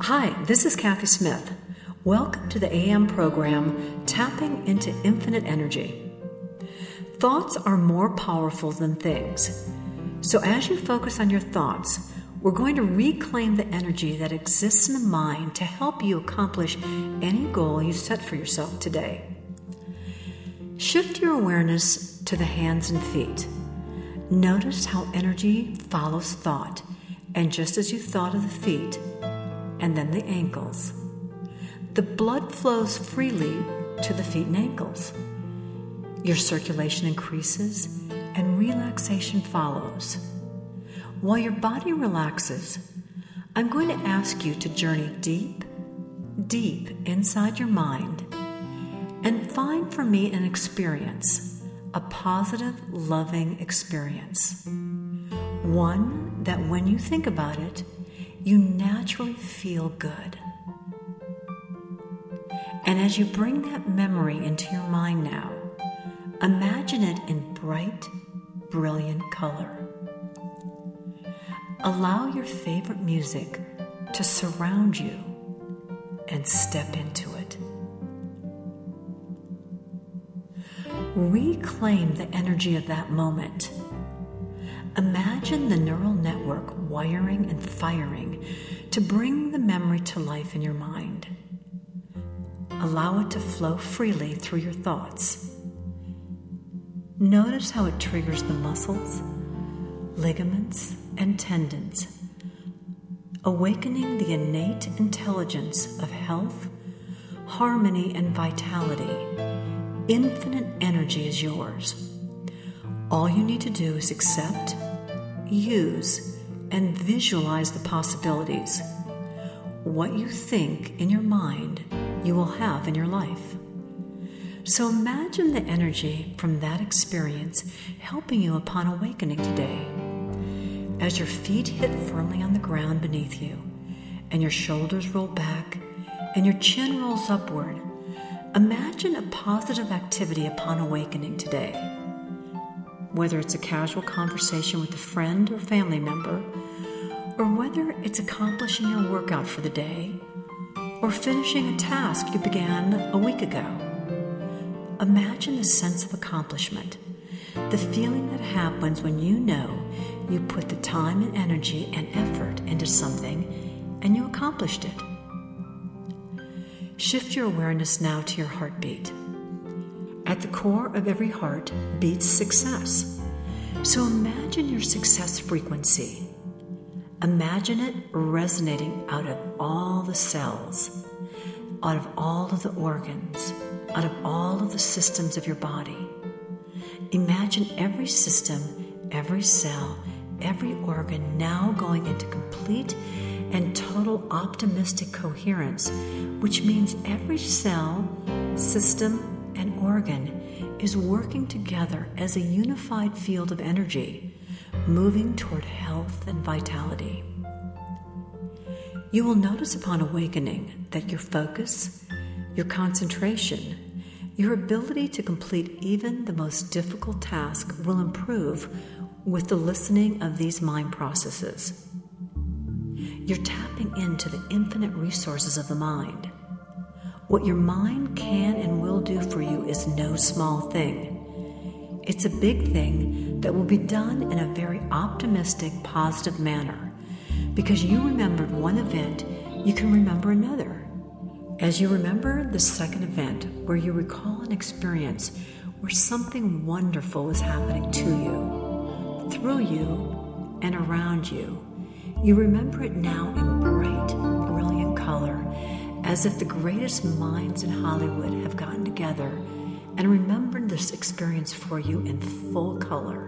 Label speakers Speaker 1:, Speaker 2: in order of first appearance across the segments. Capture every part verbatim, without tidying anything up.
Speaker 1: Hi, this is Kathy Smith. Welcome to the A M program, Tapping into Infinite Energy. Thoughts are more powerful than things. So as you focus on your thoughts, we're going to reclaim the energy that exists in the mind to help you accomplish any goal you set for yourself today. Shift your awareness to the hands and feet. Notice how energy follows thought, and just as you thought of the feet, and then the ankles, the blood flows freely to the feet and ankles. Your circulation increases and relaxation follows. While your body relaxes, I'm going to ask you to journey deep, deep inside your mind and find for me an experience, a positive, loving experience. One that when you think about it, you naturally feel good. And as you bring that memory into your mind now, imagine it in bright, brilliant color. Allow your favorite music to surround you and step into it. Reclaim the energy of that moment. Imagine the neural network wiring and firing to bring the memory to life in your mind. Allow it to flow freely through your thoughts. Notice how it triggers the muscles, ligaments, and tendons, awakening the innate intelligence of health, harmony, and vitality. Infinite energy is yours. All you need to do is accept, use, and visualize the possibilities. What you think in your mind, you will have in your life. So imagine the energy from that experience helping you upon awakening today. As your feet hit firmly on the ground beneath you, and your shoulders roll back, and your chin rolls upward, imagine a positive activity upon awakening today. Whether it's a casual conversation with a friend or family member, or whether it's accomplishing your workout for the day, or finishing a task you began a week ago. Imagine the sense of accomplishment, the feeling that happens when you know you put the time and energy and effort into something and you accomplished it. Shift your awareness now to your heartbeat. At the core of every heart beats success. So imagine your success frequency. Imagine it resonating out of all the cells, out of all of the organs, out of all of the systems of your body. Imagine every system, every cell, every organ now going into complete and total optimistic coherence, which means every cell, system, and organ is working together as a unified field of energy, moving toward health and vitality. You will notice upon awakening that your focus, your concentration, your ability to complete even the most difficult task will improve with the listening of these mind processes. You're tapping into the infinite resources of the mind. What your mind can and will do for you is no small thing. It's a big thing that will be done in a very optimistic, positive manner. Because you remembered one event, you can remember another. As you remember the second event, where you recall an experience where something wonderful is happening to you, through you, and around you, you remember it now in bright, brilliant color, as if the greatest minds in Hollywood have gotten together and remembered this experience for you in full color.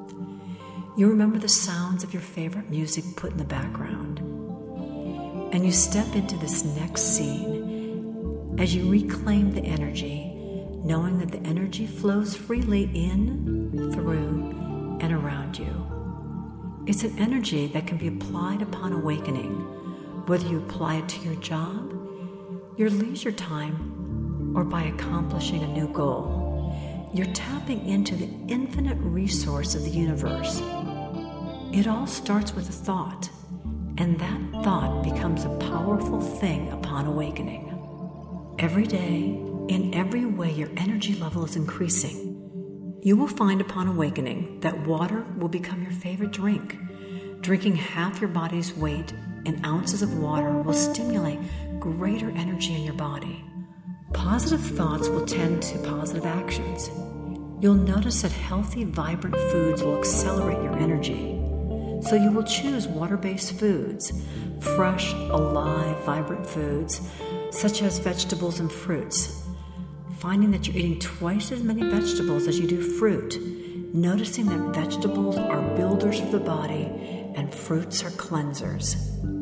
Speaker 1: You remember the sounds of your favorite music put in the background. And you step into this next scene as you reclaim the energy, knowing that the energy flows freely in, through, and around you. It's an energy that can be applied upon awakening, whether you apply it to your job, your leisure time, or by accomplishing a new goal. You're tapping into the infinite resource of the universe. It all starts with a thought, and that thought becomes a powerful thing upon awakening. Every day, in every way, your energy level is increasing. You will find upon awakening that water will become your favorite drink. Drinking half your body's weight in ounces of water will stimulate greater energy in your body. Positive thoughts will tend to positive actions. You'll notice that healthy, vibrant foods will accelerate your energy. So you will choose water-based foods, fresh, alive, vibrant foods, such as vegetables and fruits. Finding that you're eating twice as many vegetables as you do fruit, noticing that vegetables are builders of the body and fruits are cleansers.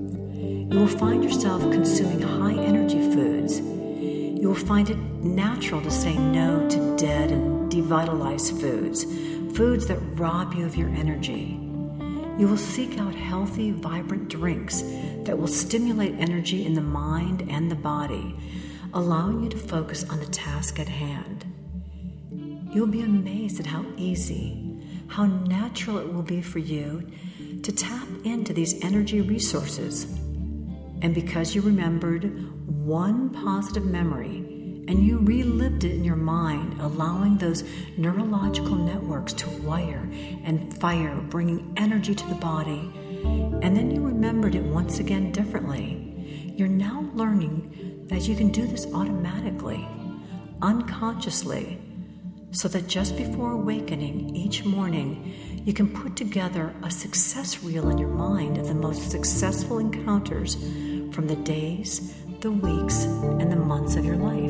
Speaker 1: You will find yourself consuming high-energy foods. You will find it natural to say no to dead and devitalized foods, foods that rob you of your energy. You will seek out healthy, vibrant drinks that will stimulate energy in the mind and the body, allowing you to focus on the task at hand. You'll be amazed at how easy, how natural it will be for you to tap into these energy resources. And because you remembered one positive memory and you relived it in your mind, allowing those neurological networks to wire and fire, bringing energy to the body, and then you remembered it once again differently, you're now learning that you can do this automatically, unconsciously, so that just before awakening each morning, you can put together a success reel in your mind of the most successful encounters from the days, the weeks, and the months of your life.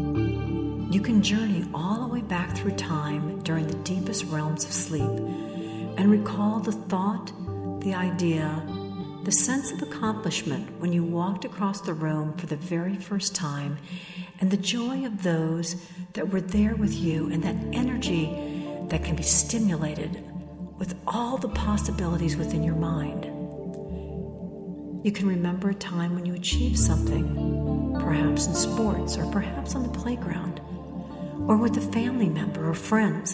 Speaker 1: You can journey all the way back through time during the deepest realms of sleep and recall the thought, the idea, the sense of accomplishment when you walked across the room for the very first time, and the joy of those that were there with you, and that energy that can be stimulated with all the possibilities within your mind. You can remember a time when you achieved something, perhaps in sports or perhaps on the playground, or with a family member or friends.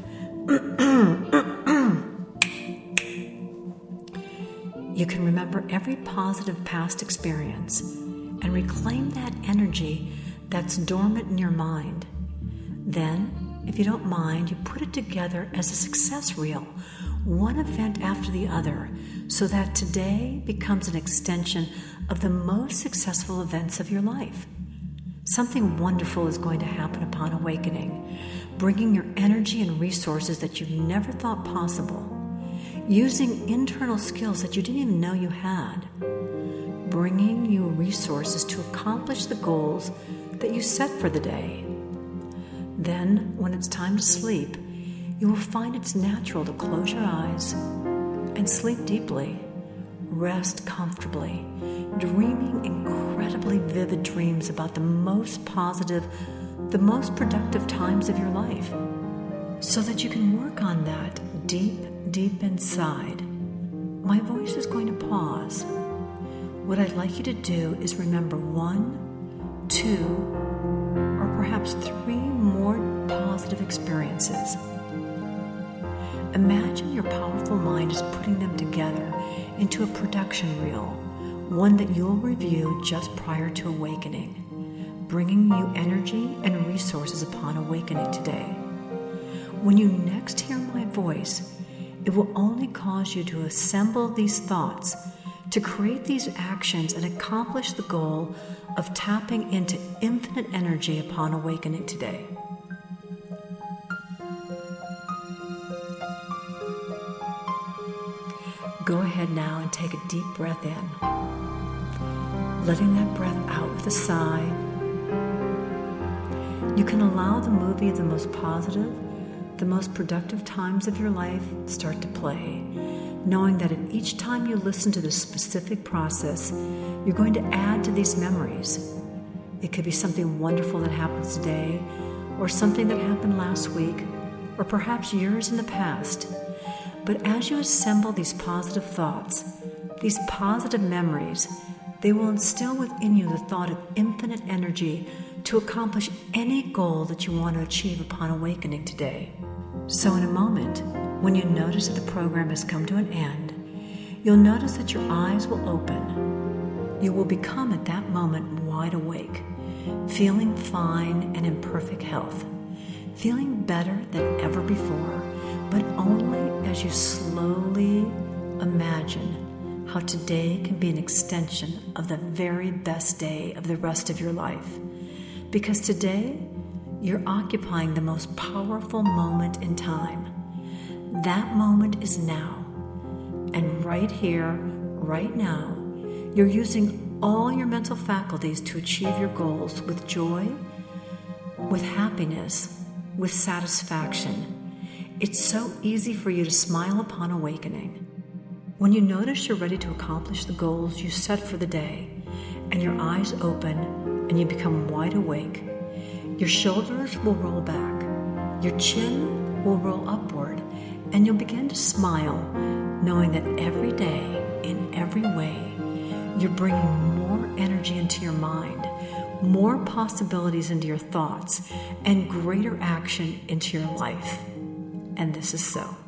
Speaker 1: You can remember every positive past experience and reclaim that energy that's dormant in your mind. Then, if you don't mind, you put it together as a success reel, one event after the other, so that today becomes an extension of the most successful events of your life. Something wonderful is going to happen upon awakening, bringing your energy and resources that you never thought possible, using internal skills that you didn't even know you had, bringing you resources to accomplish the goals that you set for the day. Then, when it's time to sleep, you will find it's natural to close your eyes and sleep deeply, rest comfortably, dreaming incredibly vivid dreams about the most positive, the most productive times of your life, so that you can work on that deep, deep inside. My voice is going to pause. What I'd like you to do is remember one, two, or perhaps three more positive experiences. Imagine your powerful mind is putting them together into a production reel, one that you'll review just prior to awakening, bringing you energy and resources upon awakening today. When you next hear my voice, it will only cause you to assemble these thoughts, to create these actions and accomplish the goal of tapping into infinite energy upon awakening today. Go ahead now and take a deep breath in, letting that breath out with a sigh. You can allow the movie of the most positive, the most productive times of your life start to play, knowing that at each time you listen to this specific process, you're going to add to these memories. It could be something wonderful that happens today, or something that happened last week, or perhaps years in the past. But as you assemble these positive thoughts, these positive memories, they will instill within you the thought of infinite energy to accomplish any goal that you want to achieve upon awakening today. So in a moment, when you notice that the program has come to an end, you'll notice that your eyes will open. You will become at that moment wide awake, feeling fine and in perfect health, feeling better than ever before, but only as you slowly imagine how today can be an extension of the very best day of the rest of your life. Because today, you're occupying the most powerful moment in time. That moment is now. And right here, right now, you're using all your mental faculties to achieve your goals with joy, with happiness, with satisfaction. It's so easy for you to smile upon awakening. When you notice you're ready to accomplish the goals you set for the day, and your eyes open and you become wide awake, your shoulders will roll back, your chin will roll upward, and you'll begin to smile, knowing that every day, in every way, you're bringing more energy into your mind, more possibilities into your thoughts, and greater action into your life. And this is so.